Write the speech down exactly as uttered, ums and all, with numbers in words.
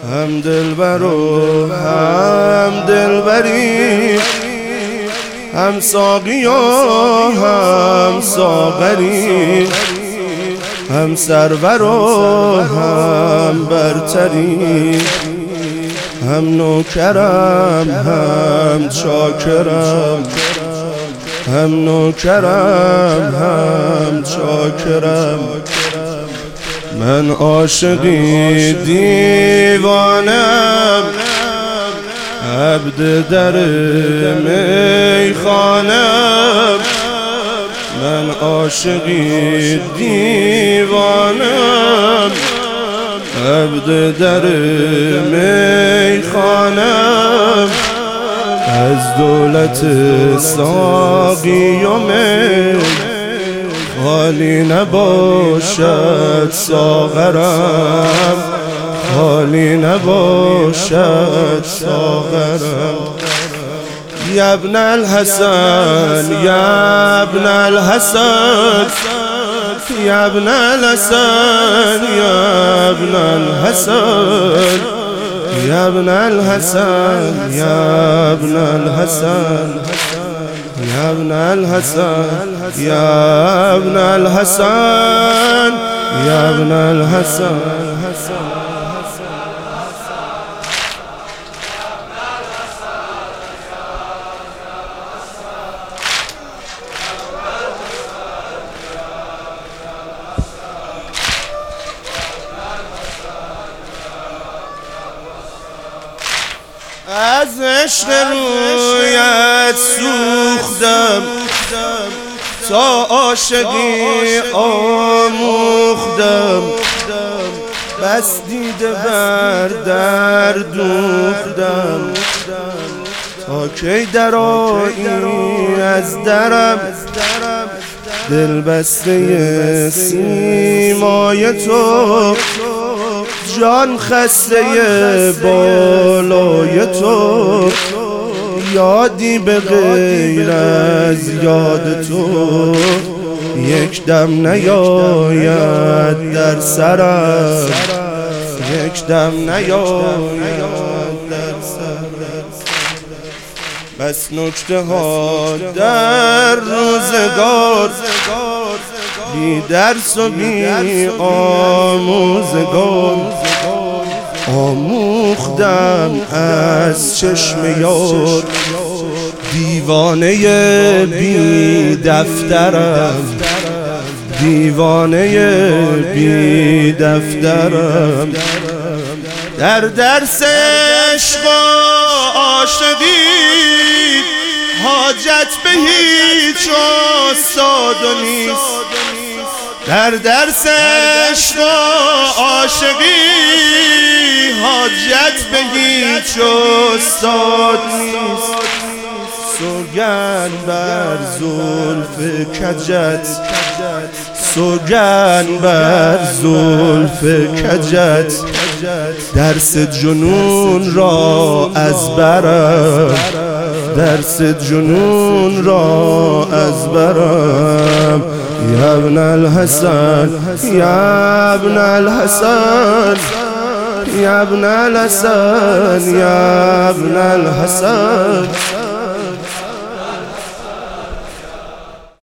هم دلبر و هم دلبری، هم ساقی و هم ساغری، هم سرور و هم برتری، هم نوکرم هم چاکرم، هم نوکرم هم چاکرم. من عاشقی دیوانم، عبد در میخانم. من عاشقی دیوانم، عبد در میخانم. از دولت ساقی و می خالی نباشد ساغرم، خالی نباشد ساغرم. یا ابن الحسن یا ابن الحسن، یا ابن الحسن یا ابن الحسن، یا ابن الحسن یا ابن الحسن، یا ابن الحسن یا ابن الحسن، یا ابن الحسن. از عشق رویت سوختم، تا عاشقی آموختم. بس دیده بر در دوختم، تا کی درآیی از درم. دل بسته سیمای تو، جان خسته بالای تو. یادی به غیر از یاد تو، یک دم نیاید در سرم، یک دم نیاید در سرم. بس نکته ها در روزگار، بی درس و بی آموزگار. آموختم از چشم یار، دیوانه بی دفترم، دیوانه بی دفترم. در درس عشق و عاشقی، حاجت به هیچ استاد نیست. در درس عشق و عاشقی، حاجت به هیچ استاد نیست. سوگند بر زلف کجت، سوگند بر زلف کجت. درس جنون را از برم، درس جنون را از برم. یا ابن الحسن یا ابن الحسن، یا ابن الحسن یا ابن الحسن.